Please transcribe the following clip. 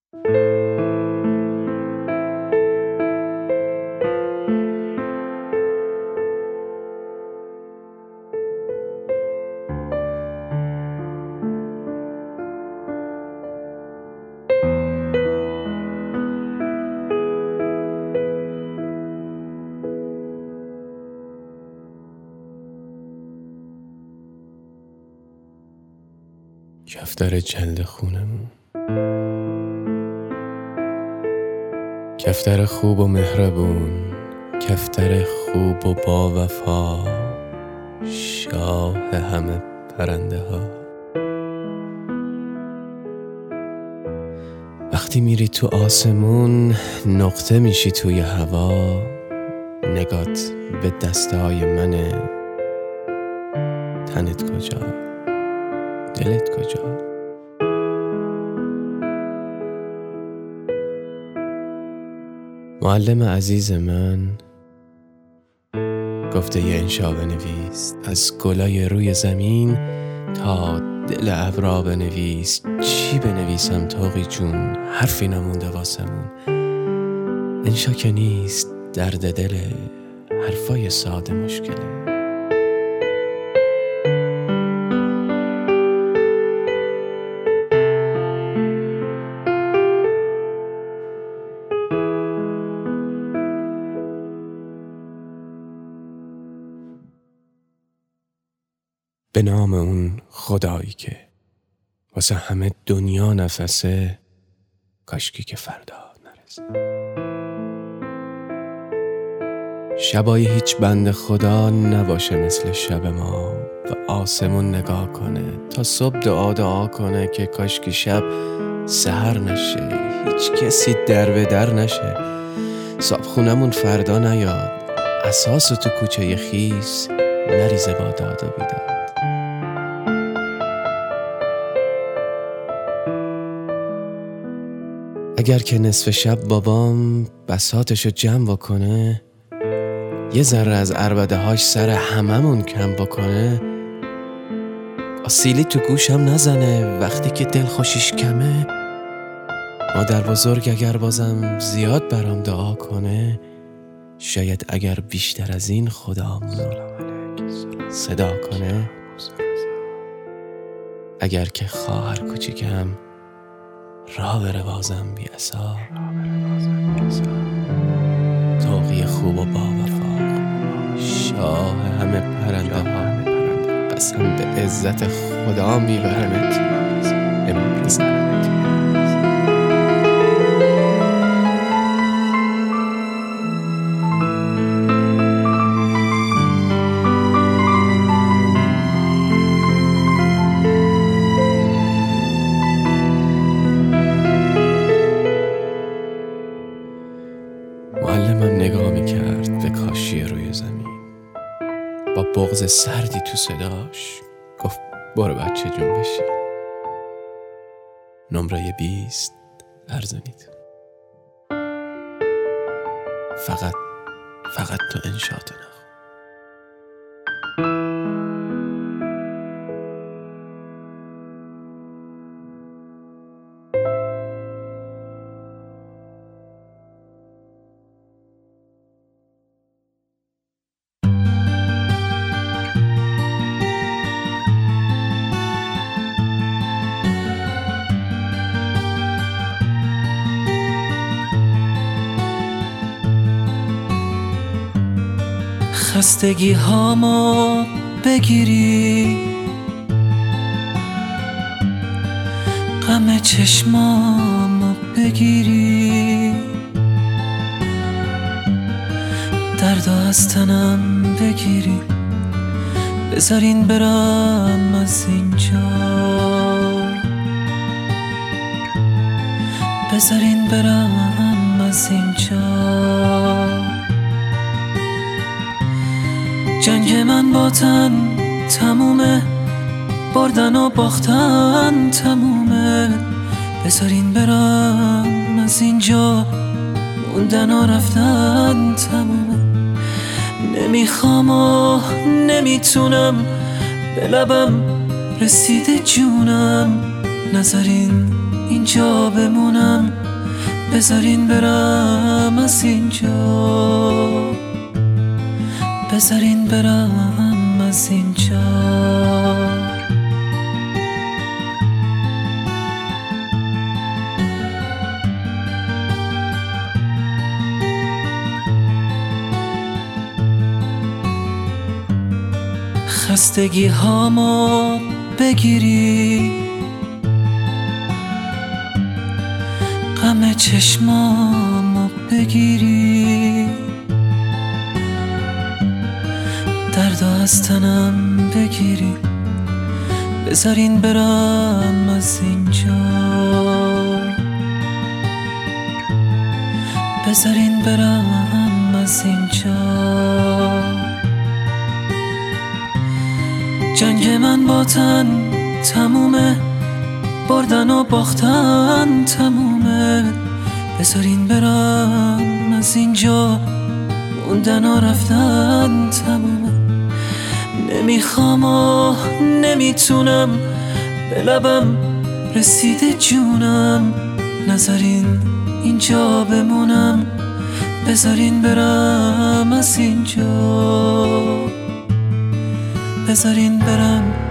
کفتر جلد خونمون، کفتر خوب و مهربون، کفتر خوب و با وفا، شاه همه پرنده ها. وقتی میری تو آسمون نقطه میشی توی هوا، نگات به دستهای منه. تنت کجا؟ دلت کجا؟ معلم عزیز من گفته یه انشا بنویس، از گلای روی زمین تا دل ابرا بنویس. چی بنویسم طاقی جون؟ حرفی نمونده واسمون. انشا که نیست، درد دله، حرفای ساده مشکله. به نام اون خدایی که واسه همه دنیا نفسه، کاشکی که فردا نرسه. شبای هیچ بند خدا نباشه مثل شب ما، به آسمون نگاه کنه تا صبح دعا کنه که کاشکی شب سحر نشه، هیچ کسی در به در نشه. صاحب خونمون فردا نیاد، اساسو تو کوچه خیس نریزه با داد و بیداد. اگر که نصف شب بابام بساطشو جمع بکنه، یه ذره از عربده هاش سر هممون کم بکنه، آسیلی تو گوشم نزنه وقتی که دل خوشیش کمه. مادر بزرگ اگر بازم زیاد برام دعا کنه، شاید اگر بیشتر از این خدامونو صدا کنه. اگر که خواهر کوچیکم راه بره بازم بی اثار، طاقی خوب و با وفا، شاه همه پرنده ها. قسم به عزت خدا میبرمت امروز. معلمم نگاه میکرد به کاشی روی زمین، با بغض سردی تو صداش گفت برو بچه جون بشی. نمره 20 ارزانید. فقط تو انشاءت نخون. خستگی هامو بگیری، غم چشمامو بگیری، دردو از تنم بگیری، بذارین برم از اینجا، بذارین برم از اینجا. جنگ من با تن تمومه، بردن و باختن تمومه، بذارین برم از اینجا، موندن و رفتن تمومه. نمیخوام و نمیتونم، به لبم رسیده جونم، نذارین اینجا بمونم. بذارین برم از اینجا، بذارین برم از اینجا. خستگی هامو بگیری، غم چشمامو بگیری، درد از تنم بگیری، بذارین برم از اینجا، بذارین برم از اینجا. جنگ من با تن تمومه، بردن و باختن تمومه، بذارین برم از اینجا، موندن و رفتن تمومه. نمیخوام و نمیتونم، به لبم رسیده جونم، نذارین اینجا بمونم، بذارین برم از اینجا، بذارین برم